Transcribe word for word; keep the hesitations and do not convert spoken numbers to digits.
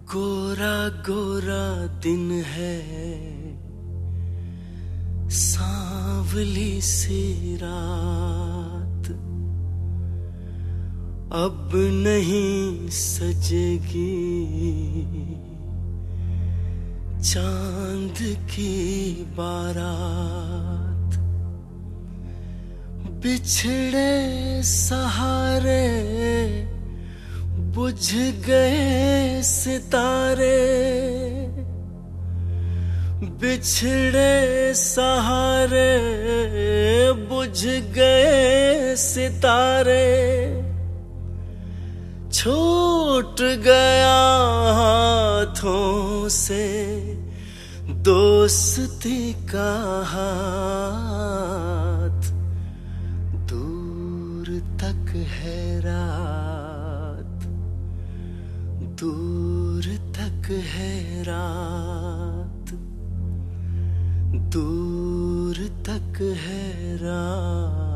गोरा गोरा दिन है, सांवली सी रात, अब नहीं सजेगी चांद की बारात। बिछड़े सहारे बुझ गए सितारे, बिछड़े सहारे बुझ गए सितारे, छूट गया हाथों से दोस्ती का हाथ। दूर तक है रात, दूर तक है रात, दूर तक है रात।